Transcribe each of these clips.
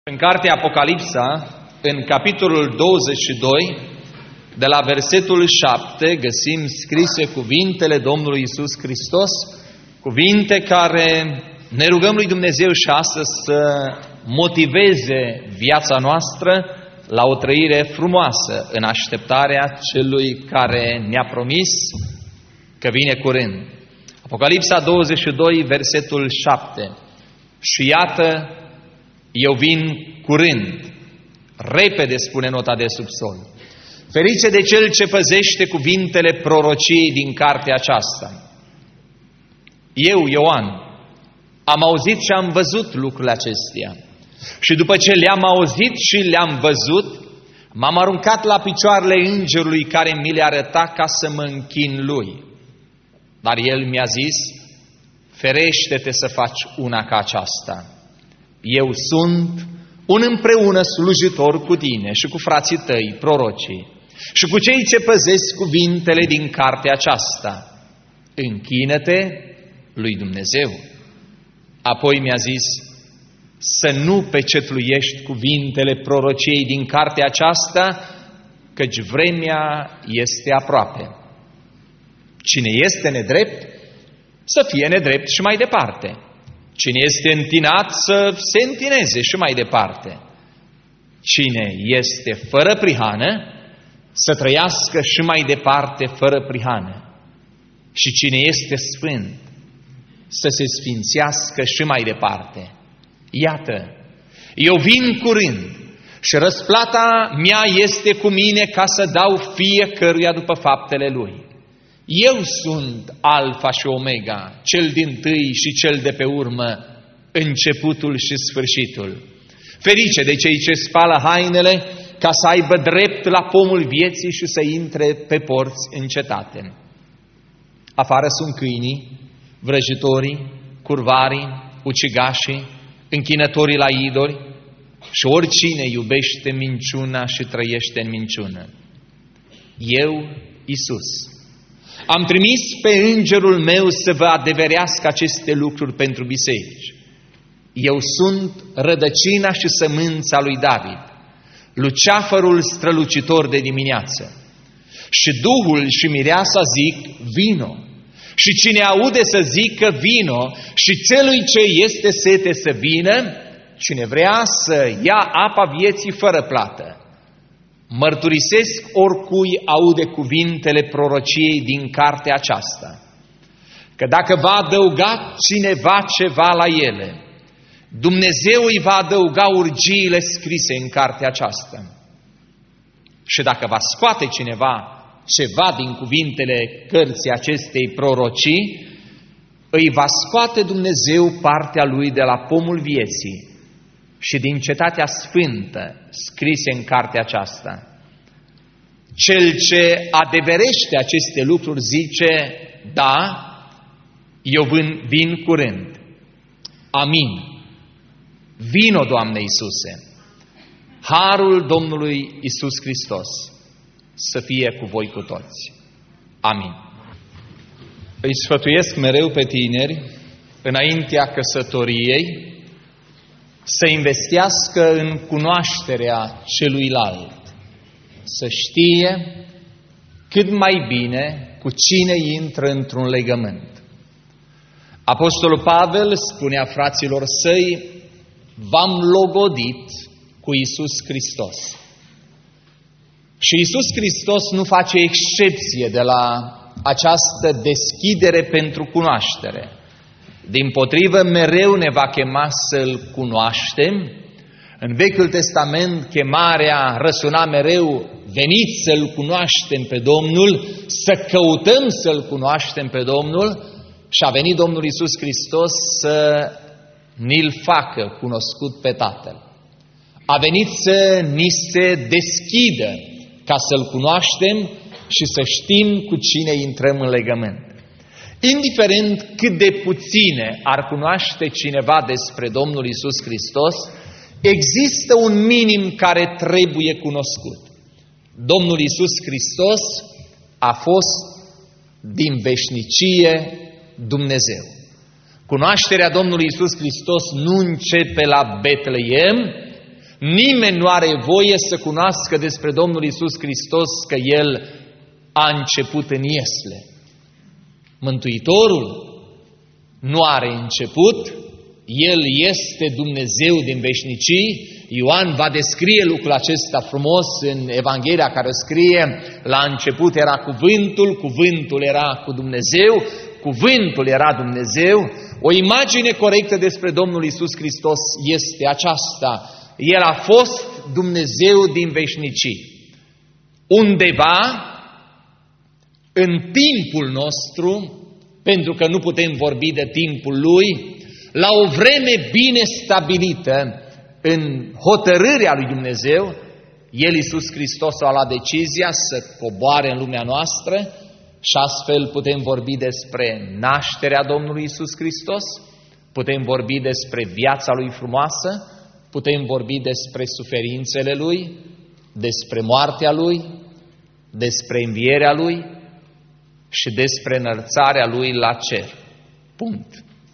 În cartea Apocalipsa, în capitolul 22, de la versetul 7, găsim scrise cuvintele Domnului Iisus Hristos, cuvinte care ne rugăm lui Dumnezeu și astăzi să motiveze viața noastră la o trăire frumoasă în așteptarea celui care ne-a promis că vine curând. Apocalipsa 22, versetul 7. Și iată, eu vin curând, repede, spune nota de subsol. Ferice de cel ce păzește cuvintele prorociei din cartea aceasta. Eu, Ioan, am auzit și am văzut lucrurile acestea. Și după ce le-am auzit și le-am văzut, m-am aruncat la picioarele îngerului care mi le arăta ca să mă închin lui. Dar el mi-a zis, ferește-te să faci una ca aceasta. Eu sunt un împreună slujitor cu tine și cu frații tăi, prorocii, și cu cei ce păzesc cuvintele din cartea aceasta. Închină-te lui Dumnezeu. Apoi mi-a zis să nu pecetluiești cuvintele prorociei din cartea aceasta, căci vremea este aproape. Cine este nedrept, să fie nedrept și mai departe. Cine este întinat, să se întineze și mai departe. Cine este fără prihană, să trăiască și mai departe fără prihană. Și cine este sfânt, să se sfințească și mai departe. Iată, eu vin curând și răsplata mea este cu mine ca să dau fiecăruia după faptele lui. Eu sunt Alfa și Omega, cel dintâi și cel de pe urmă, începutul și sfârșitul. Ferice de cei ce spală hainele ca să aibă drept la pomul vieții și să intre pe porți în cetate. Afară sunt câinii, vrăjitorii, curvarii, ucigașii, închinătorii la idoli și oricine iubește minciuna și trăiește în minciună. Eu, Iisus, am trimis pe îngerul meu să vă adeverească aceste lucruri pentru biserici. Eu sunt rădăcina și sămânța lui David, luceafărul strălucitor de dimineață. Și Duhul și Mireasa zic, vino. Și cine aude să zică, vino. Și celui ce este sete să vină. Cine vrea să ia apa vieții fără plată. Mărturisesc oricui aude cuvintele prorociei din cartea aceasta, că dacă va adăuga cineva ceva la ele, Dumnezeu îi va adăuga urgiile scrise în cartea aceasta. Și dacă va scoate cineva ceva din cuvintele cărții acestei prorocii, îi va scoate Dumnezeu partea lui de la pomul vieții și din cetatea sfântă scrise în cartea aceasta. Cel ce adeverește aceste lucruri zice, da, eu vin curând. Amin. Vino, Doamne Iisuse. Harul Domnului Iisus Hristos să fie cu voi cu toți. Amin. Îi sfătuiesc mereu pe tineri, înaintea căsătoriei, să investească în cunoașterea celuilalt, să știe cât mai bine cu cine intră într-un legământ. Apostolul Pavel spunea fraților săi, v-am logodit cu Iisus Hristos. Și Iisus Hristos nu face excepție de la această deschidere pentru cunoaștere. Dimpotrivă, mereu ne va chema să-L cunoaștem. În Vechiul Testament, chemarea răsuna mereu, veniți să-L cunoaștem pe Domnul, să căutăm să-L cunoaștem pe Domnul, și a venit Domnul Iisus Hristos să ni-L facă cunoscut pe Tatăl. A venit să ni se deschidă ca să-L cunoaștem și să știm cu cine intrăm în legământ. Indiferent cât de puține ar cunoaște cineva despre Domnul Iisus Hristos, există un minim care trebuie cunoscut. Domnul Iisus Hristos a fost din veșnicie Dumnezeu. Cunoașterea Domnului Iisus Hristos nu începe la Betleem, Nimeni nu are voie să cunoască despre Domnul Iisus Hristos că El a început în iesle. Mântuitorul nu are început, El este Dumnezeu din veșnicii. Ioan va descrie lucrul acesta frumos în Evanghelia care scrie: la început era cuvântul, cuvântul era cu Dumnezeu, cuvântul era Dumnezeu. O imagine corectă despre Domnul Iisus Hristos este aceasta: El a fost Dumnezeu din veșnicii. Undeva în timpul nostru, pentru că nu putem vorbi de timpul Lui, la o vreme bine stabilită, în hotărârea lui Dumnezeu, El, Iisus Hristos, a luat decizia să coboare în lumea noastră și astfel putem vorbi despre nașterea Domnului Iisus Hristos, putem vorbi despre viața Lui frumoasă, putem vorbi despre suferințele Lui, despre moartea Lui, despre învierea Lui și despre înălțarea Lui la cer. Punct.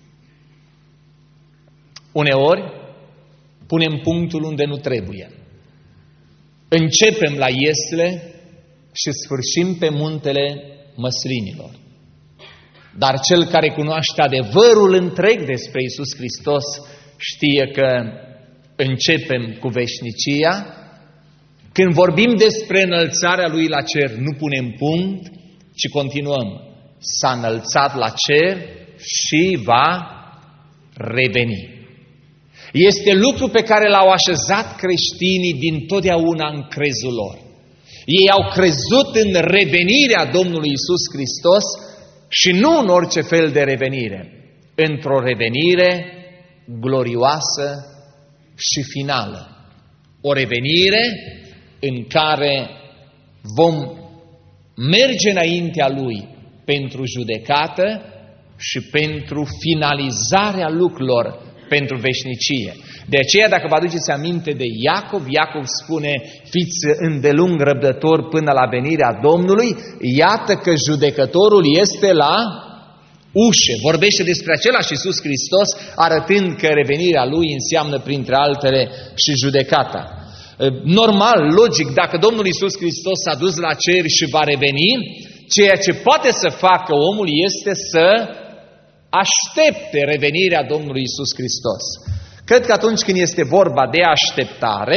Uneori punem punctul unde nu trebuie. Începem la iesle și sfârșim pe muntele măslinilor. Dar cel care cunoaște adevărul întreg despre Iisus Hristos știe că începem cu veșnicia. Când vorbim despre înălțarea Lui la cer, nu punem punct, ci continuăm. S-a înălțat la cer și va reveni. Este lucru pe care l-au așezat creștinii din totdeauna în crezul lor. Ei au crezut în revenirea Domnului Iisus Hristos și nu în orice fel de revenire, într-o revenire glorioasă și finală. O revenire în care vom merge înaintea Lui pentru judecată și pentru finalizarea lucrurilor pentru veșnicie. De aceea, dacă vă aduceți aminte de Iacov, Iacov spune: fiți îndelung răbdători până la venirea Domnului, iată că judecătorul este la ușe. Vorbește despre același Iisus Hristos, arătând că revenirea Lui înseamnă, printre altele, și judecata. Normal, logic, dacă Domnul Iisus Hristos s-a dus la cer și va reveni, ceea ce poate să facă omul este să aștepte revenirea Domnului Iisus Hristos. Cred că atunci când este vorba de așteptare,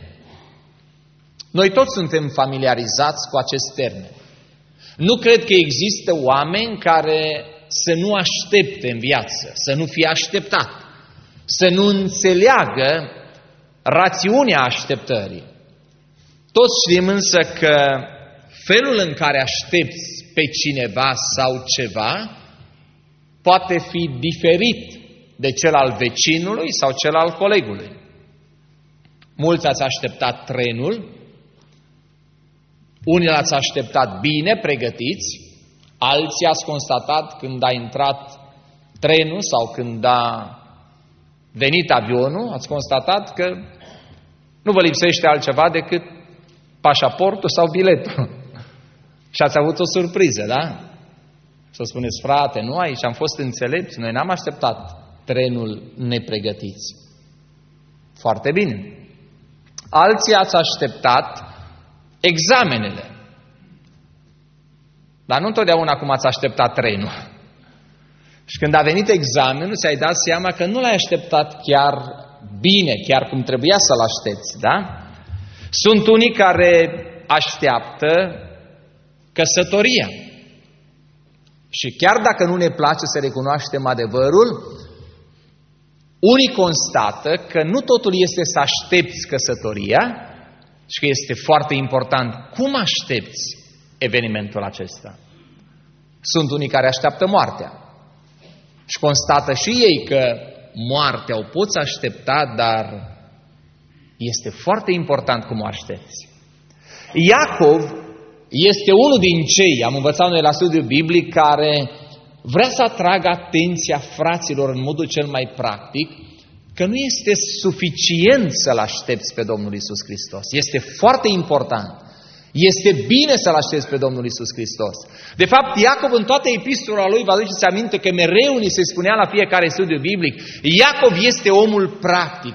noi toți suntem familiarizați cu acest termen. Nu cred că există oameni care să nu aștepte în viață, să nu fie așteptat, să nu înțeleagă rațiunea așteptării. Toți știm însă că felul în care aștepți pe cineva sau ceva poate fi diferit de cel al vecinului sau cel al colegului. Mulți ați așteptat trenul, unii l-ați așteptat bine, pregătiți, alții ați constatat când a intrat trenul sau când a venit avionul, ați constatat că nu vă lipsește altceva decât pașaportul sau biletul. Și ați avut o surpriză, da? Să spuneți: frate, nu, aici am fost înțelepți, noi n-am așteptat trenul nepregătiți. Foarte bine. Alții ați așteptat examenele. Dar nu întotdeauna cum ați așteptat trenul. Și când a venit examenul, ți-ai dat seama că nu l-ai așteptat chiar bine, chiar cum trebuia să-l aștepți, da? Sunt unii care așteaptă căsătoria. Și chiar dacă nu ne place să recunoaștem adevărul, unii constată că nu totul este să aștepți căsătoria, și că este foarte important cum aștepți evenimentul acesta. Sunt unii care așteaptă moartea și constată și ei că moartea o poți aștepta, dar este foarte important cum o aștepți. Iacov este unul din cei, am învățat noi la studiu biblic, care vrea să atragă atenția fraților în modul cel mai practic, că nu este suficient să-L aștepți pe Domnul Iisus Hristos. Este foarte important. Este bine să-L aștepți pe Domnul Iisus Hristos. De fapt, Iacov în toată epistola lui, vă aduceți aminte că mereu ni se spunea la fiecare studiu biblic, Iacov este omul practic,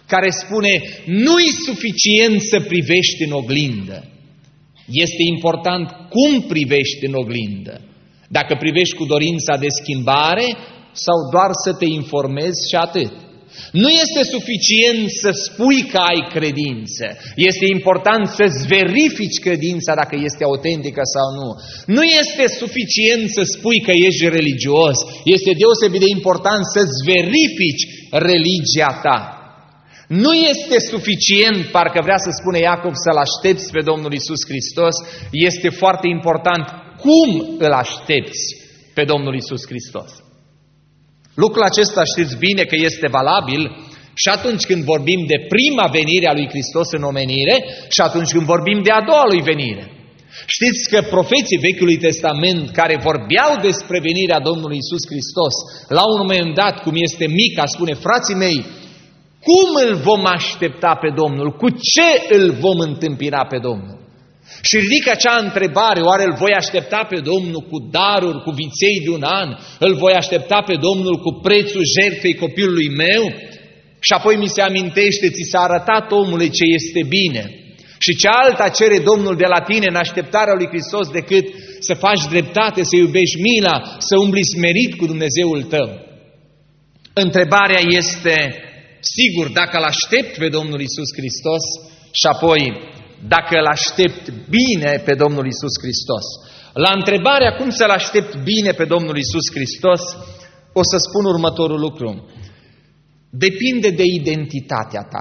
care spune nu-i suficient să privești în oglindă. Este important cum privești în oglindă. Dacă privești cu dorința de schimbare sau doar să te informezi și atât. Nu este suficient să spui că ai credință. Este important să-ți verifici credința dacă este autentică sau nu. Nu este suficient să spui că ești religios. Este deosebit de important să-ți verifici religia ta. Nu este suficient, parcă vrea să spune Iacov, să-L aștepți pe Domnul Iisus Hristos. Este foarte important cum îl aștepți pe Domnul Iisus Hristos. Lucrul acesta știți bine că este valabil și atunci când vorbim de prima venire a lui Hristos în omenire și atunci când vorbim de a doua lui venire. Știți că profeții Vechiului Testament care vorbeau despre venirea Domnului Iisus Hristos, la un moment dat, cum este Mica, spune, frații mei, cum îl vom aștepta pe Domnul? Cu ce îl vom întâmpina pe Domnul? Și ridică acea întrebare, oare îl voi aștepta pe Domnul cu daruri, cu viței de un an? Îl voi aștepta pe Domnul cu prețul jertfei copilului meu? Și apoi mi se amintește, ți s-a arătat, omule, ce este bine. Și ce alta cere Domnul de la tine în așteptarea lui Hristos decât să faci dreptate, să iubești mila, să umbli smerit cu Dumnezeul tău? Întrebarea este, sigur, dacă îl aștept pe Domnul Iisus Hristos și apoi dacă îl aștept bine pe Domnul Iisus Hristos. La întrebarea cum să-l aștept bine pe Domnul Iisus Hristos, o să spun următorul lucru. Depinde de identitatea ta.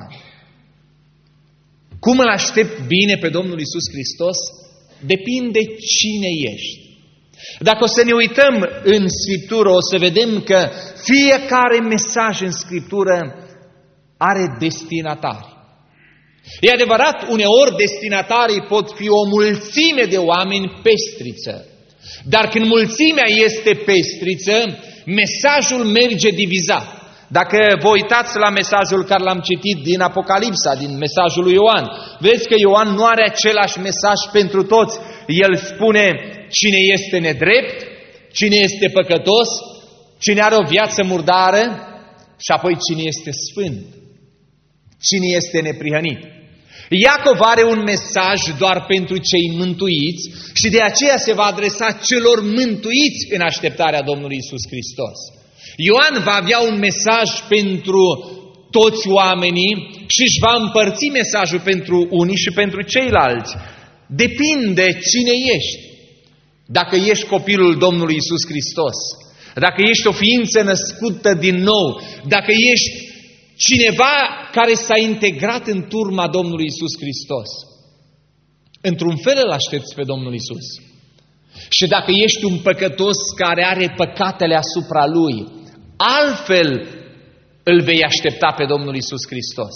Cum îl aștept bine pe Domnul Iisus Hristos? Depinde cine ești. Dacă o să ne uităm în Scriptură, o să vedem că fiecare mesaj în Scriptură are destinatari. E adevărat, uneori destinatarii pot fi o mulțime de oameni pestriță. Dar când mulțimea este pestriță, mesajul merge divizat. Dacă vă uitați la mesajul care l-am citit din Apocalipsa, din mesajul lui Ioan, vedeți că Ioan nu are același mesaj pentru toți. El spune cine este nedrept, cine este păcătos, cine are o viață murdară și apoi cine este sfânt, cine este neprihănit. Iacov are un mesaj doar pentru cei mântuiți și de aceea se va adresa celor mântuiți în așteptarea Domnului Iisus Hristos. Ioan va avea un mesaj pentru toți oamenii și își va împărți mesajul pentru unii și pentru ceilalți. Depinde cine ești. Dacă ești copilul Domnului Iisus Hristos, dacă ești o ființă născută din nou, dacă ești cineva care s-a integrat în turma Domnului Iisus Hristos, într-un fel îl aștepți pe Domnul Iisus. Și dacă ești un păcătos care are păcatele asupra lui, altfel îl vei aștepta pe Domnul Iisus Hristos.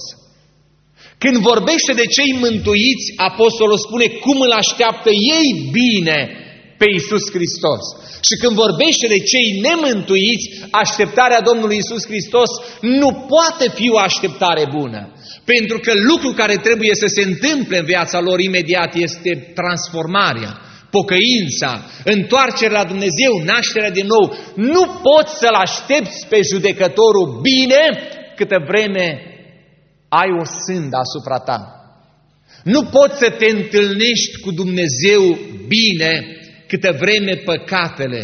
Când vorbește de cei mântuiți, apostolul spune cum îl așteaptă ei bine pe Iisus Hristos. Și când vorbește de cei nemântuiți, așteptarea Domnului Iisus Hristos nu poate fi o așteptare bună. Pentru că lucrul care trebuie să se întâmple în viața lor imediat este transformarea, pocăința, întoarcerea la Dumnezeu, nașterea din nou. Nu poți să-L aștepți pe judecătorul bine câtă vreme ai o sândă asupra ta. Nu poți să te întâlnești cu Dumnezeu bine câtă vreme păcatele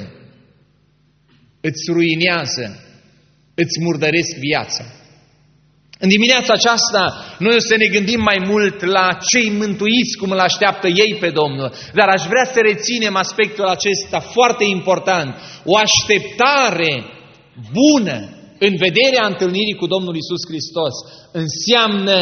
îți ruinează, îți murdăresc viața. În dimineața aceasta noi o să ne gândim mai mult la cei mântuiți, cum îl așteaptă ei pe Domnul, dar aș vrea să reținem aspectul acesta foarte important. O așteptare bună în vederea întâlnirii cu Domnul Iisus Hristos înseamnă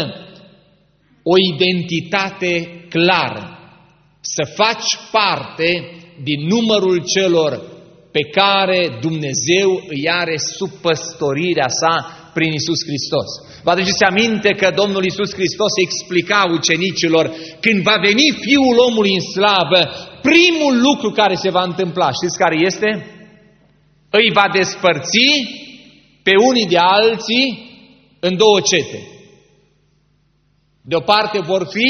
o identitate clară, să faci parte din numărul celor pe care Dumnezeu îi are sub păstorirea sa prin Iisus Hristos. Vă aduceți aminte că Domnul Iisus Hristos explica ucenicilor, când va veni Fiul omului în slavă, primul lucru care se va întâmpla, știți care este? Îi va despărți pe unii de alții în două cete. De o parte vor fi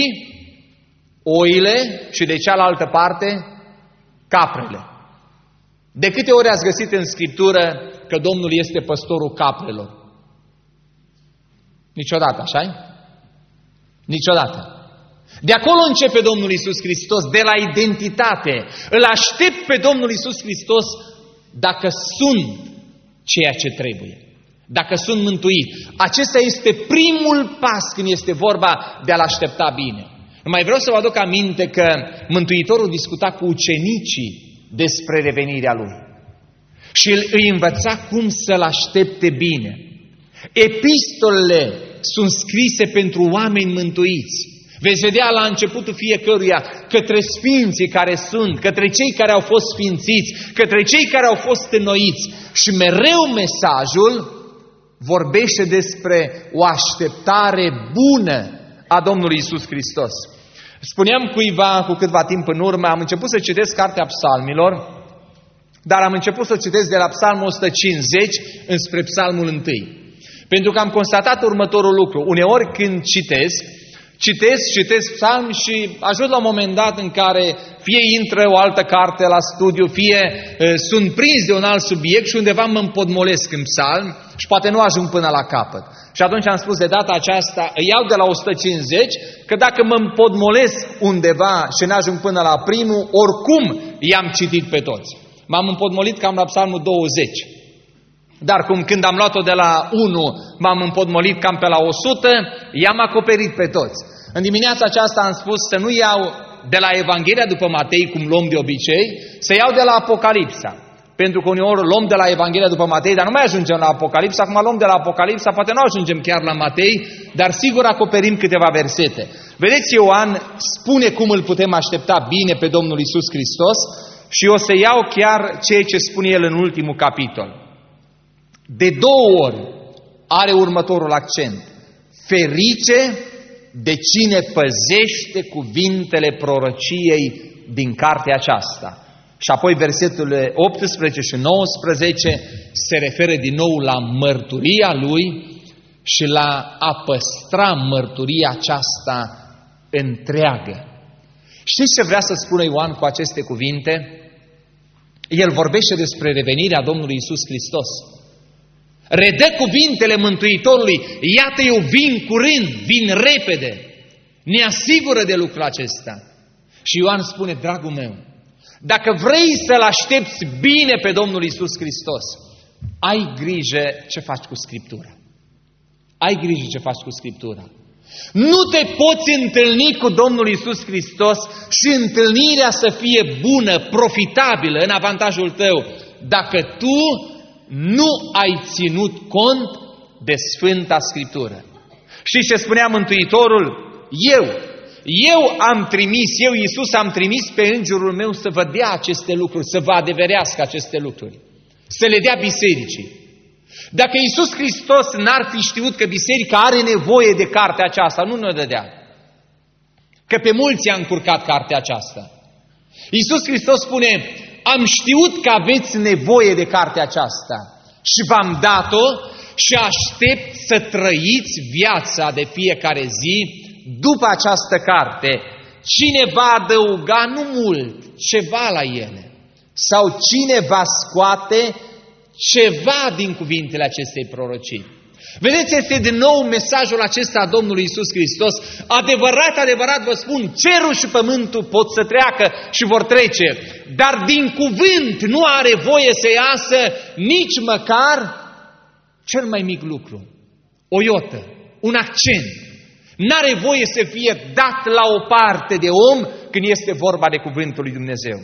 oile și de cealaltă parte caprele. De câte ori ați găsit în Scriptură că Domnul este păstorul caprelor? Niciodată, așa-i? Niciodată. De acolo începe Domnul Iisus Hristos, de la identitate. Îl aștept pe Domnul Iisus Hristos dacă sunt ceea ce trebuie. Dacă sunt mântuit. Acesta este primul pas când este vorba de a-L aștepta bine. Mai vreau să vă aduc aminte că Mântuitorul discuta cu ucenicii despre revenirea Lui. Și îi învăța cum să-L aștepte bine. Epistolele sunt scrise pentru oameni mântuiți. Veți vedea la începutul fiecăruia către sfinții care sunt, către cei care au fost sfințiți, către cei care au fost înnoiți. Și mereu mesajul vorbește despre o așteptare bună a Domnului Iisus Hristos. Spuneam cuiva cu câtva timp în urmă, am început să citesc Cartea Psalmilor, dar am început să citesc de la Psalmul 150 înspre Psalmul 1. Pentru că am constatat următorul lucru. Uneori când citesc psalmi și ajung la un moment dat în care fie intră o altă carte la studiu, fie sunt prins de un alt subiect și undeva mă împodmolesc în psalm și poate nu ajung până la capăt. Și atunci am spus de data aceasta, îi iau de la 150, că dacă mă împodmolesc undeva și n-ajung până la primul, oricum i-am citit pe toți. M-am împodmolit cam la psalmul 20. Dar cum când am luat-o de la 1, m-am împodmolit cam pe la 100, i-am acoperit pe toți. În dimineața aceasta am spus să nu iau de la Evanghelia după Matei, cum luăm de obicei, să iau de la Apocalipsa. Pentru că uneori luăm de la Evanghelia după Matei, dar nu mai ajungem la Apocalipsa. Acum luăm de la Apocalipsa, poate nu ajungem chiar la Matei, dar sigur acoperim câteva versete. Vedeți, Ioan spune cum îl putem aștepta bine pe Domnul Iisus Hristos și o să iau chiar ceea ce spune el în ultimul capitol. De 2 ori are următorul accent. Ferice de cine păzește cuvintele prorociei din cartea aceasta. Și apoi versetele 18 și 19 se referă din nou la mărturia lui și la a păstra mărturia aceasta întreagă. Știți ce vrea să spună Ioan cu aceste cuvinte? El vorbește despre revenirea Domnului Iisus Hristos. Redă cuvintele Mântuitorului, iată eu vin curând, vin repede, ne asigură de lucrul acesta. Și Ioan spune, dragul meu, dacă vrei să-L aștepți bine pe Domnul Iisus Hristos, ai grijă ce faci cu Scriptura. Ai grijă ce faci cu Scriptura. Nu te poți întâlni cu Domnul Iisus Hristos și întâlnirea să fie bună, profitabilă în avantajul tău, dacă tu nu ai ținut cont de Sfânta Scriptură. Știți ce spunea Mântuitorul? Eu am trimis, eu Iisus am trimis pe îngerul meu să vă dea aceste lucruri, să vă adeverească aceste lucruri, să le dea bisericii. Dacă Iisus Hristos n-ar fi știut că biserica are nevoie de cartea aceasta, nu ne-o dădea. Că pe mulți a încurcat cartea aceasta. Iisus Hristos spune, am știut că aveți nevoie de cartea aceasta și v-am dat-o și aștept să trăiți viața de fiecare zi după această carte. Cine va adăuga, nu mult, ceva la ele. Sau cine va scoate ceva din cuvintele acestei prorocii. Vedeți, este din nou mesajul acesta a Domnului Iisus Hristos. Adevărat, adevărat vă spun, cerul și pământul pot să treacă și vor trece, dar din cuvânt nu are voie să iasă nici măcar cel mai mic lucru. O iotă, un accent. N-are voie să fie dat la o parte de om când este vorba de cuvântul lui Dumnezeu.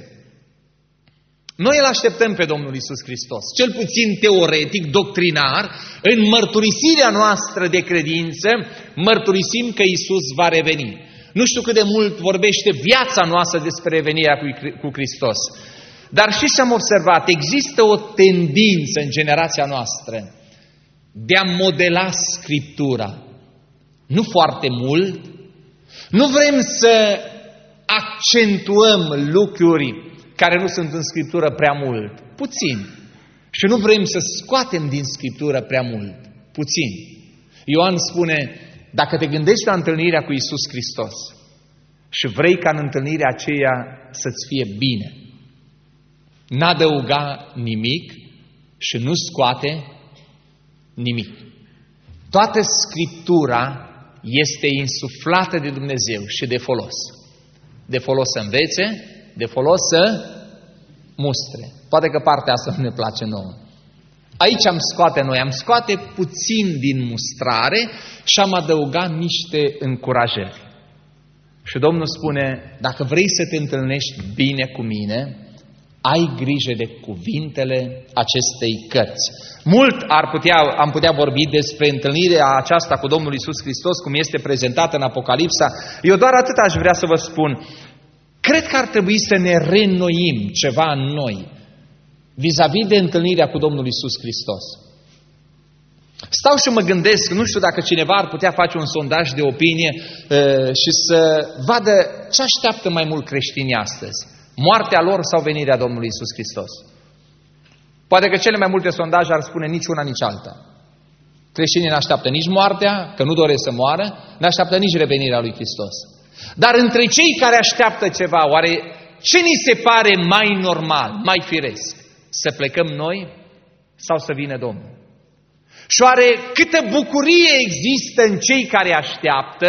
Noi îl așteptăm pe Domnul Iisus Hristos, cel puțin teoretic, doctrinar, în mărturisirea noastră de credință, mărturisim că Iisus va reveni. Nu știu cât de mult vorbește viața noastră despre revenirea cu Hristos, dar știți ce am observat? Există o tendință în generația noastră de a modela Scriptura. Nu foarte mult, nu vrem să accentuăm lucruri care nu sunt în Scriptură prea mult, puțin. Și nu vrem să scoatem din Scriptură prea mult, puțin. Ioan spune, dacă te gândești la întâlnirea cu Iisus Hristos și vrei ca în întâlnirea aceea să-ți fie bine, n-adăuga nimic și nu scoate nimic. Toată Scriptura este insuflată de Dumnezeu și de folos. De folos să învețe, de folos să mustre. Poate că partea asta nu ne place nouă. Aici am scoate puțin din mustrare și am adăugat niște încurajări. Și Domnul spune, dacă vrei să te întâlnești bine cu mine, ai grijă de cuvintele acestei cărți. Mult am putea vorbi despre întâlnirea aceasta cu Domnul Iisus Hristos, cum este prezentată în Apocalipsa. Eu doar atât aș vrea să vă spun. Cred că ar trebui să ne reînnoim ceva în noi, vis-a-vis de întâlnirea cu Domnul Iisus Hristos. Stau și mă gândesc, nu știu dacă cineva ar putea face un sondaj de opinie și să vadă ce așteaptă mai mult creștinii astăzi. Moartea lor sau venirea Domnului Iisus Hristos? Poate că cele mai multe sondaje ar spune nici una, nici alta. Creștinii n-așteaptă nici moartea, că nu doresc să moară, n-așteaptă nici revenirea lui Hristos. Dar între cei care așteaptă ceva, oare ce ni se pare mai normal, mai firesc? Să plecăm noi sau să vină Domnul? Și oare câtă bucurie există în cei care așteaptă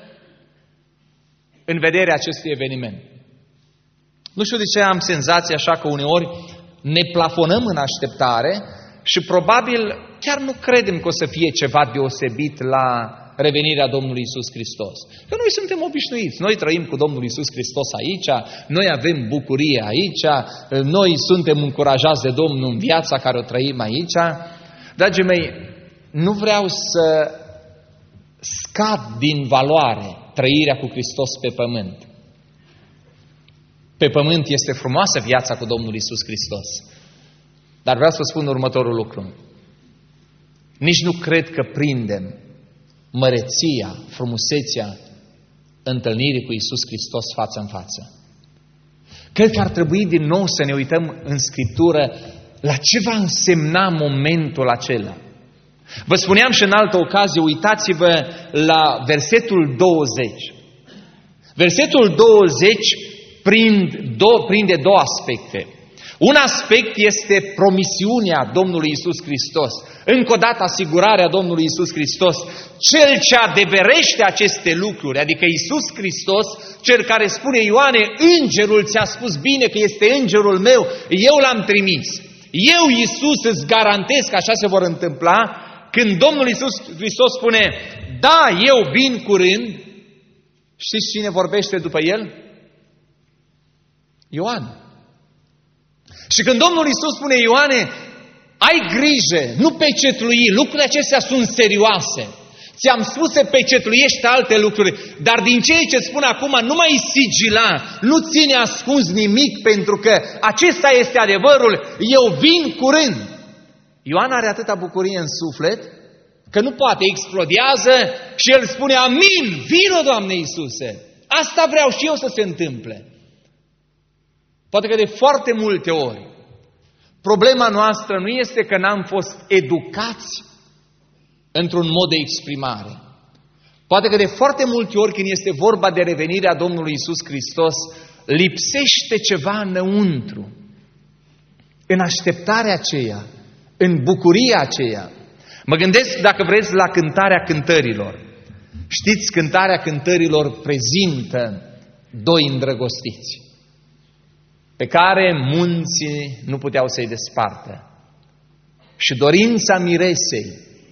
în vederea acestui eveniment? Nu știu de ce am senzația așa că uneori ne plafonăm în așteptare și probabil chiar nu credem că o să fie ceva deosebit la revenirea Domnului Iisus Hristos. Că noi suntem obișnuiți, noi trăim cu Domnul Iisus Hristos aici, noi avem bucurie aici, noi suntem încurajați de Domnul în viața care o trăim aici. Dragii mei, nu vreau să scad din valoare trăirea cu Hristos pe pământ. Pe pământ este frumoasă viața cu Domnul Iisus Hristos. Dar vreau să vă spun următorul lucru. Nici nu cred că prindem măreția, frumusețea întâlnirii cu Iisus Hristos față în față. Cred că ar trebui din nou să ne uităm în Scriptură la ce va însemna momentul acela. Vă spuneam și în altă ocazie, uitați-vă la versetul 20. Versetul 20 prinde două aspecte. Un aspect este promisiunea Domnului Iisus Hristos. Încă o dată asigurarea Domnului Iisus Hristos. Cel ce adeverește aceste lucruri, adică Iisus Hristos, cel care spune Ioane, îngerul ți-a spus bine că este îngerul meu, eu l-am trimis. Eu, Iisus, îți garantez că așa se vor întâmpla. Când Domnul Iisus Hristos spune, da, eu vin curând, știți cine vorbește după el? Ioan. Și când Domnul Iisus spune, Ioane, ai grijă, nu pecetlui, lucrurile acestea sunt serioase. Ți-am spus să pecetluiești alte lucruri, dar din ceea ce spun acum, nu mai sigila, nu ține ascuns nimic, pentru că acesta este adevărul, eu vin curând. Ioan are atâta bucurie în suflet, că nu poate, explodează și el spune, amin, vino, Doamne Iisuse, asta vreau și eu să se întâmple. Poate că de foarte multe ori, problema noastră nu este că n-am fost educați într-un mod de exprimare. Poate că de foarte multe ori când este vorba de revenirea Domnului Iisus Hristos, lipsește ceva înăuntru, în așteptarea aceea, în bucuria aceea. Mă gândesc, dacă vreți, la cântarea cântărilor. Știți, cântarea cântărilor prezintă doi îndrăgostiți, pe care munții nu puteau să-i despartă. Și dorința miresei,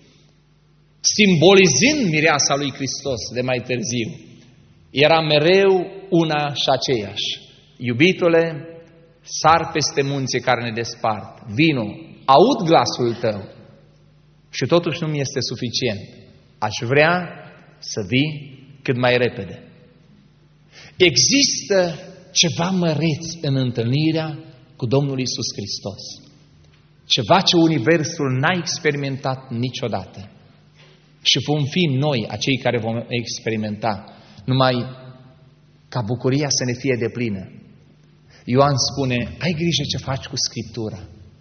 simbolizând mireasa lui Hristos de mai târziu, era mereu una și aceeași. Iubitule, sar peste munții care ne despart, vino, aud glasul tău și totuși nu mi este suficient. Aș vrea să vii cât mai repede. Există ceva măreț în întâlnirea cu Domnul Iisus Hristos. Ceva ce universul n-a experimentat niciodată. Și vom fi noi acei care vom experimenta, numai ca bucuria să ne fie deplină. Ioan spune, ai grijă ce faci cu Scriptura.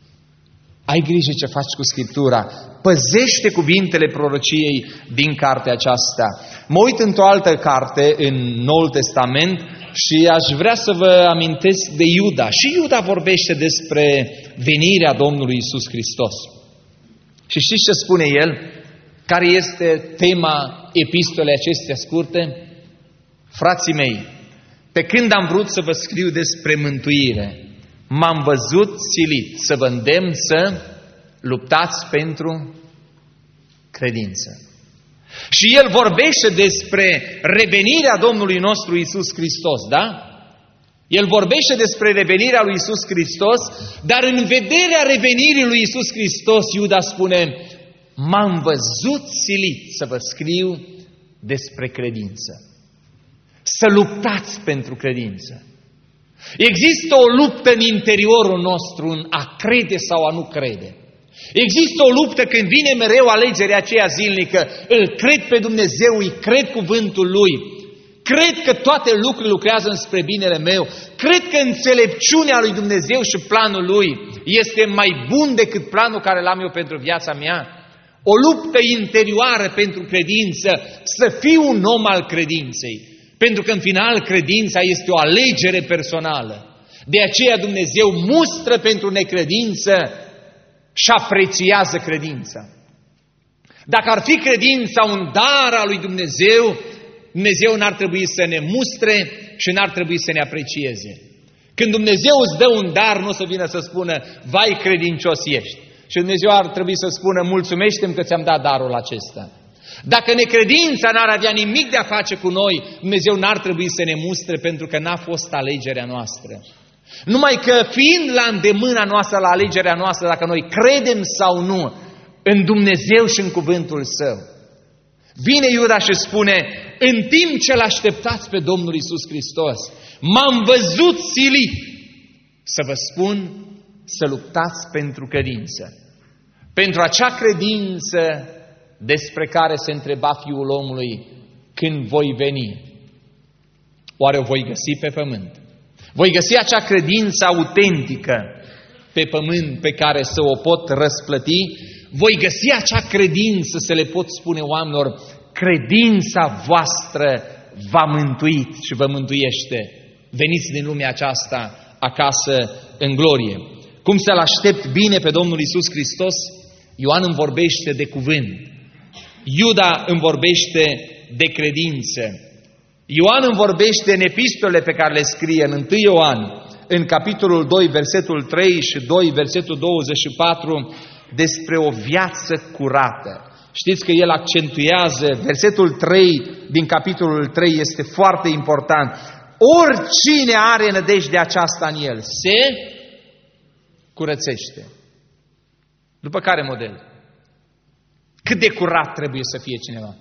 Ai grijă ce faci cu Scriptura. Păzește cuvintele prorociei din cartea aceasta. Mă uit într-o altă carte, în Noul Testament, și aș vrea să vă amintesc de Iuda. Și Iuda vorbește despre venirea Domnului Iisus Hristos. Și știți ce spune el? Care este tema epistolei acestea scurte? Frații mei, pe când am vrut să vă scriu despre mântuire, m-am văzut silit să vă îndemn să luptați pentru credință. Și el vorbește despre revenirea Domnului nostru Iisus Hristos, da? El vorbește despre revenirea lui Iisus Hristos, dar în vederea revenirii lui Iisus Hristos, Iuda spune, m-am văzut silit să vă scriu despre credință. Să luptați pentru credință. Există o luptă în interiorul nostru în a crede sau a nu crede. Există o luptă când vine mereu alegerea aceea zilnică. Îl cred pe Dumnezeu, îi cred cuvântul Lui. Cred că toate lucrurile lucrează înspre binele meu. Cred că înțelepciunea lui Dumnezeu și planul Lui este mai bun decât planul care l-am eu pentru viața mea. O luptă interioară pentru credință, să fiu un om al credinței. Pentru că în final credința este o alegere personală. De aceea Dumnezeu mustră pentru necredință și apreciază credința. Dacă ar fi credința un dar al lui Dumnezeu, Dumnezeu n-ar trebui să ne mustre și n-ar trebui să ne aprecieze. Când Dumnezeu îți dă un dar, nu o să vină să spună, vai credincios ești. Și Dumnezeu ar trebui să spună, mulțumește-mi că ți-am dat darul acesta. Dacă necredința n-ar avea nimic de a face cu noi, Dumnezeu n-ar trebui să ne mustre pentru că n-a fost alegerea noastră. Numai că fiind la îndemâna noastră, la alegerea noastră, dacă noi credem sau nu în Dumnezeu și în cuvântul Său, vine Iuda și spune, în timp ce l-așteptați pe Domnul Iisus Hristos, m-am văzut silit să vă spun să luptați pentru credință. Pentru acea credință despre care se întreba Fiul omului când voi veni. Oare o voi găsi pe pământ? Voi găsi acea credință autentică pe pământ pe care să o pot răsplăti? Voi găsi acea credință să le pot spune oamenilor, credința voastră v-a mântuit și vă mântuiește. Veniți din lumea aceasta acasă în glorie. Cum să-L aștept bine pe Domnul Iisus Hristos? Ioan îmi vorbește de cuvânt. Iuda îmi vorbește de credință. Ioan îmi vorbește în epistole pe care le scrie în 1 Ioan, în capitolul 2, versetul 3 și 2, versetul 24, despre o viață curată. Știți că el accentuează, versetul 3 din capitolul 3 este foarte important. Oricine are nădejdea aceasta în el se curățește. După care model? Cât de curat trebuie să fie cineva?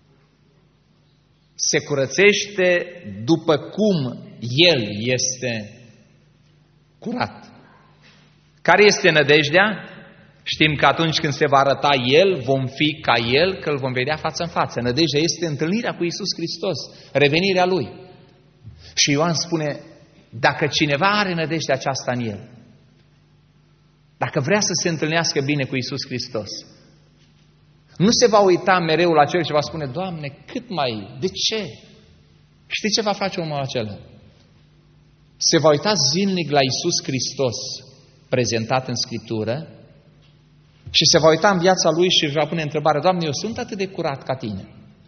Se curățește după cum el este curat. Care este nădejdea? Știm că atunci când se va arăta el, vom fi ca el, că îl vom vedea față în față. Nădejdea este întâlnirea cu Iisus Hristos, revenirea Lui. Și Ioan spune, dacă cineva are nădejdea aceasta în el, dacă vrea să se întâlnească bine cu Iisus Hristos, nu se va uita mereu la cel și va spune, Doamne, cât mai, de ce? Știi ce va face omul acela? Se va uita zilnic la Iisus Hristos prezentat în Scriptură și se va uita în viața lui și își va pune întrebarea, Doamne, eu sunt atât de curat ca Tine.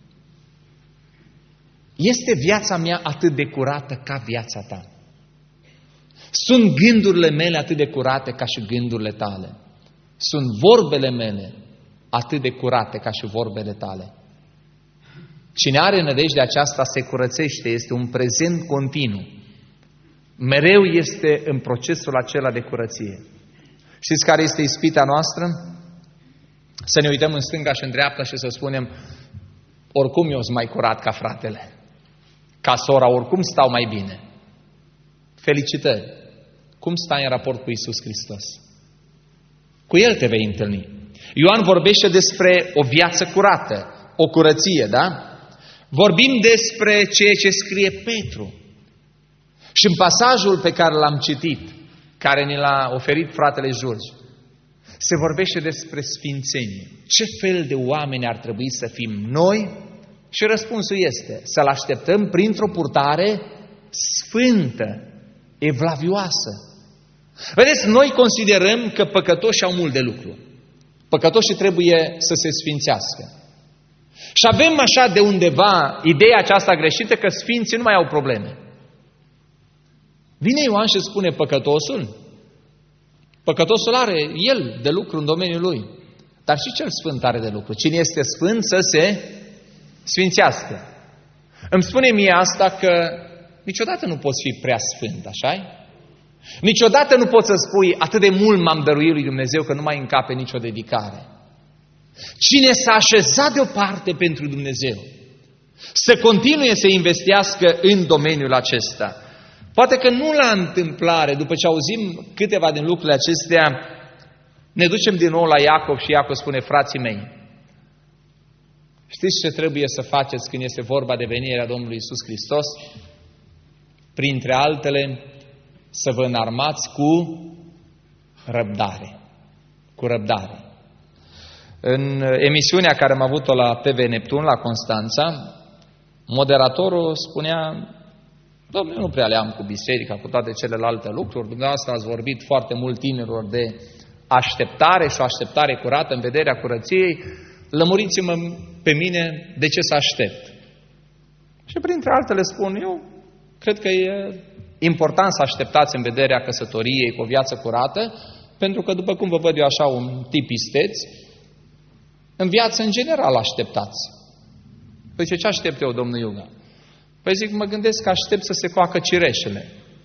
Este viața mea atât de curată ca viața Ta? Sunt gândurile mele atât de curate ca și gândurile Tale? Sunt vorbele mele atât de curate ca și vorbele Tale? Cine are nădejdea aceasta se curățește, este un prezent continuu. Mereu este în procesul acela de curăție. Știți care este ispita noastră? Să ne uităm în stânga și în dreapta și să spunem, oricum eu sunt mai curat ca fratele, ca sora, oricum stau mai bine. Felicitări! Cum stai în raport cu Iisus Hristos? Cu El te vei întâlni. Ioan vorbește despre o viață curată, o curăție, da? Vorbim despre ceea ce scrie Petru. Și în pasajul pe care l-am citit, care ne l-a oferit fratele George, se vorbește despre sfințenie. Ce fel de oameni ar trebui să fim noi? Și răspunsul este să-L așteptăm printr-o purtare sfântă, evlavioasă. Vedeți, noi considerăm că păcătoșii au mult de lucru. Păcătoșii trebuie să se sfințească. Și avem așa de undeva ideea aceasta greșită că sfinții nu mai au probleme. Vine Ioan și spune păcătosul are el de lucru în domeniul lui, dar și cel sfânt are de lucru. Cine este sfânt să se sfințească. Îmi spune mie asta că niciodată nu poți fi prea sfânt, așa-i? Niciodată nu poți să spui atât de mult m-am dăruit lui Dumnezeu că nu mai încape nicio dedicare. Cine s-a așezat deoparte pentru Dumnezeu, să continue să investească în domeniul acesta. Poate că nu la întâmplare, după ce auzim câteva din lucrurile acestea, ne ducem din nou la Iacov și Iacov spune, frații mei, știți ce trebuie să faceți când este vorba de venirea Domnului Iisus Hristos? Printre altele, să vă înarmați cu răbdare. Cu răbdare. În emisiunea care am avut-o la TV Neptun, la Constanța, moderatorul spunea, Dom'le, nu prea le-am cu biserica, cu toate celelalte lucruri, dumneavoastră ați vorbit foarte mult tinerilor de așteptare și o așteptare curată în vederea curăției, lămuriți-mă pe mine de ce să aștept. Și printre altele spun, eu cred că e important să așteptați în vederea căsătoriei cu o viață curată, pentru că după cum vă văd eu așa un tip isteț, în viață în general așteptați. Păi ce aștept eu, domnul Iuga? Păi zic, mă gândesc că aștept să se coacă cireșele.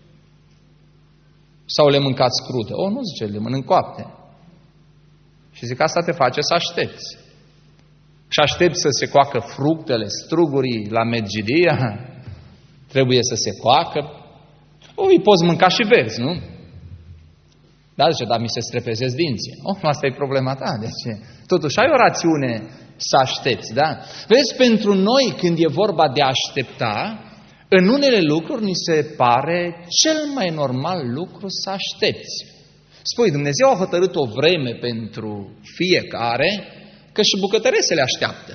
Sau le mâncați crude. O, nu zice, le mănânc coapte. Și zic, asta te face să aștepți. Și aștept să se coacă fructele, strugurii la Medgidia, trebuie să se coacă. O, îi poți mânca și verzi, nu? Da, zice, dar mi se strepezesc dinții. Asta e problema ta. Deci, totuși ai o rațiune să aștepți, da? Vezi, pentru noi, când e vorba de a aștepta, în unele lucruri ni se pare cel mai normal lucru să aștepți. Spui, Dumnezeu a hotărât o vreme pentru fiecare, că și bucătăresele așteaptă.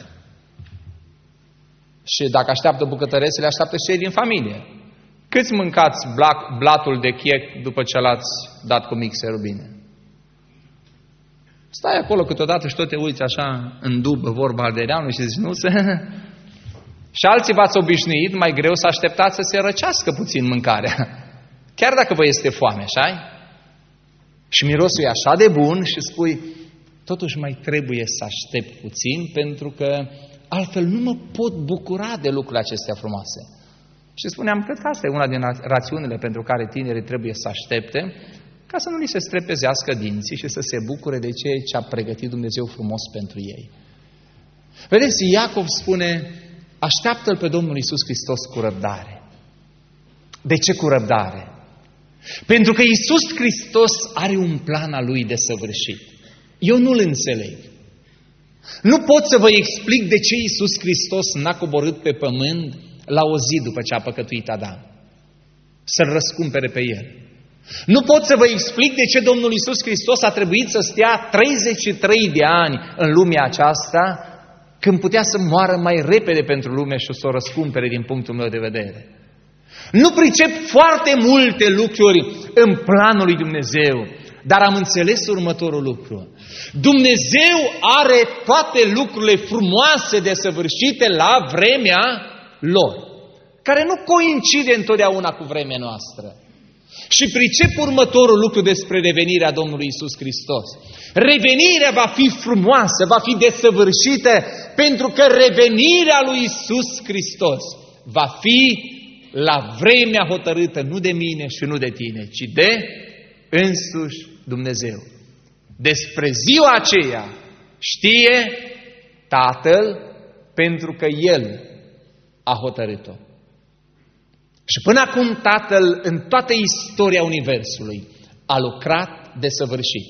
Și dacă așteaptă bucătăresele, așteaptă și ei din familie. Câți mâncați blatul de chec după ce l-ați dat cu mixerul bine? Stai acolo câteodată și tot te uiți așa în dubă vorba aldereanului și zici, nu se... Și alții v-ați obișnuit, mai greu să așteptați să se răcească puțin mâncarea. Chiar dacă vă este foame, așa-i? Și mirosul e așa de bun și spui, totuși mai trebuie să aștept puțin, pentru că altfel nu mă pot bucura de lucrurile acestea frumoase. Și spuneam, cred că asta e una din rațiunile pentru care tinerii trebuie să aștepte, ca să nu li se strepezească dinții și să se bucure de ceea ce a pregătit Dumnezeu frumos pentru ei. Vedeți, Iacov spune, așteaptă-L pe Domnul Iisus Hristos cu răbdare. De ce cu răbdare? Pentru că Iisus Hristos are un plan al Lui desăvârșit. Eu nu-L înțeleg. Nu pot să vă explic de ce Iisus Hristos n-a coborât pe pământ la o zi după ce a păcătuit Adam. Să-L răscumpere pe El. Nu pot să vă explic de ce Domnul Iisus Hristos a trebuit să stea 33 de ani în lumea aceasta, când putea să moară mai repede pentru lume și să o răscumpere din punctul meu de vedere. Nu pricep foarte multe lucruri în planul lui Dumnezeu, dar am înțeles următorul lucru. Dumnezeu are toate lucrurile frumoase desăvârșite la vremea lor, care nu coincide întotdeauna cu vremea noastră. Și pricep următorul lucru despre revenirea Domnului Iisus Hristos. Revenirea va fi frumoasă, va fi desăvârșită, pentru că revenirea lui Iisus Hristos va fi la vremea hotărâtă, nu de mine și nu de tine, ci de însuși Dumnezeu. Despre ziua aceea știe Tatăl, pentru că El a hotărât-o. Și până acum Tatăl, în toată istoria Universului, a lucrat desăvârșit.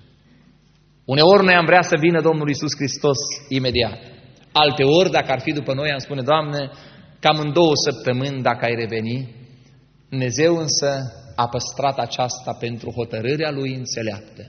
Uneori noi am vrea să vină Domnul Iisus Hristos imediat. Alteori, dacă ar fi după noi, am spune, Doamne, cam în 2 săptămâni dacă ai reveni. Dumnezeu însă a păstrat aceasta pentru hotărârea Lui înțeleaptă.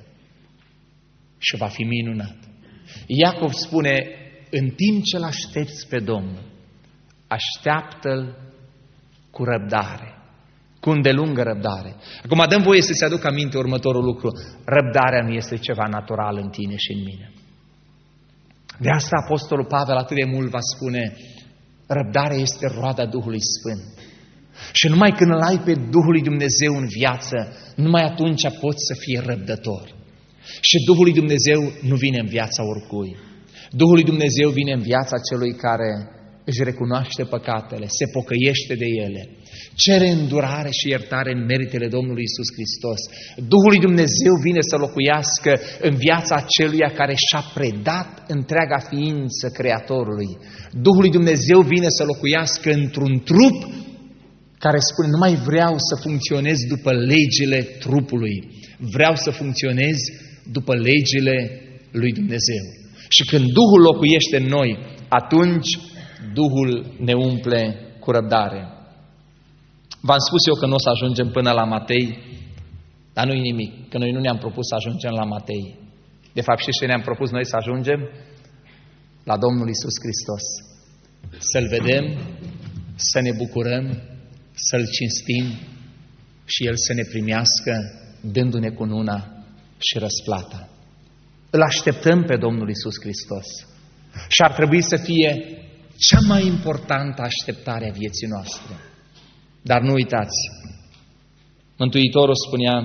Și va fi minunat. Iacov spune, în timp ce l-aștepți pe Domnul, așteaptă-L cu răbdare, cu îndelungă răbdare. Acum dăm voie să-ți aduc aminte următorul lucru. Răbdarea nu este ceva natural în tine și în mine. De asta Apostolul Pavel atât de mult va spune, răbdarea este roada Duhului Sfânt. Și numai când îl ai pe Duhul lui Dumnezeu în viață, numai atunci poți să fii răbdător. Și Duhul lui Dumnezeu nu vine în viața oricui. Duhul lui Dumnezeu vine în viața celui care își recunoaște păcatele, se pocăiește de ele, cere îndurare și iertare în meritele Domnului Iisus Hristos. Duhul lui Dumnezeu vine să locuiască în viața aceluia care și-a predat întreaga ființă Creatorului. Duhul lui Dumnezeu vine să locuiască într-un trup care spune, nu mai vreau să funcționez după legile trupului, vreau să funcționez după legile lui Dumnezeu. Și când Duhul locuiește în noi, atunci Duhul ne umple cu răbdare. V-am spus eu că nu o să ajungem până la Matei, dar nu-i nimic, că noi nu ne-am propus să ajungem la Matei. De fapt, știți ce ne-am propus noi să ajungem? La Domnul Iisus Hristos. Să-L vedem, să ne bucurăm, să-L cinstim și El să ne primească dându-ne cununa și răsplata. Îl așteptăm pe Domnul Iisus Hristos și ar trebui să fie cea mai importantă așteptare a vieții noastre. Dar nu uitați, Mântuitorul spunea,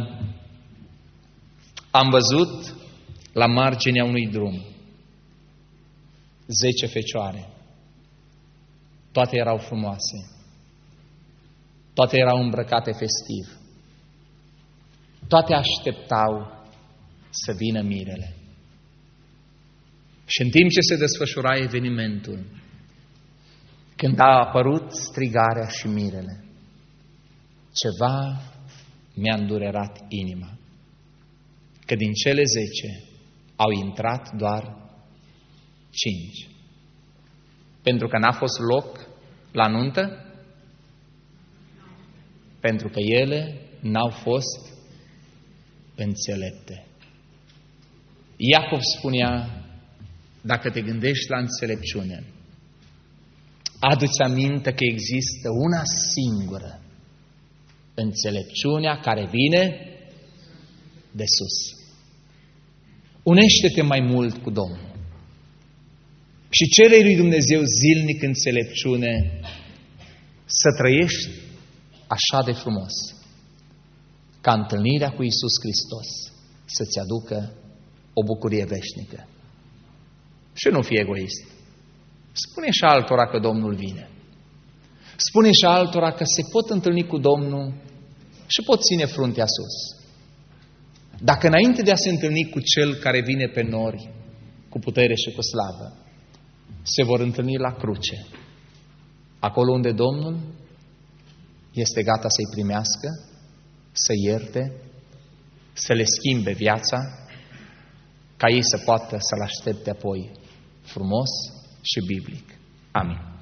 am văzut la marginea unui drum 10 fecioare. Toate erau frumoase, toate erau îmbrăcate festiv, toate așteptau să vină mirele. Și în timp ce se desfășura evenimentul, când a apărut strigarea și mirele, ceva mi-a îndurerat inima. Că din cele 10 au intrat doar 5. Pentru că n-a fost loc la nuntă? Pentru că ele n-au fost înțelepte. Iacov spunea, dacă te gândești la înțelepciune, adu-ți aminte că există una singură, înțelepciunea care vine de sus. Unește-te mai mult cu Domnul și cere lui Dumnezeu zilnic înțelepciune să trăiești așa de frumos, ca întâlnirea cu Iisus Hristos să-ți aducă o bucurie veșnică. Și nu fi egoist. Spune și altora că Domnul vine. Spune și altora că se pot întâlni cu Domnul și pot ține fruntea sus. Dacă înainte de a se întâlni cu Cel care vine pe nori, cu putere și cu slavă, se vor întâlni la cruce, acolo unde Domnul este gata să-i primească, să ierte, să le schimbe viața, ca ei să poată să-L aștepte apoi frumos și biblic. Amin.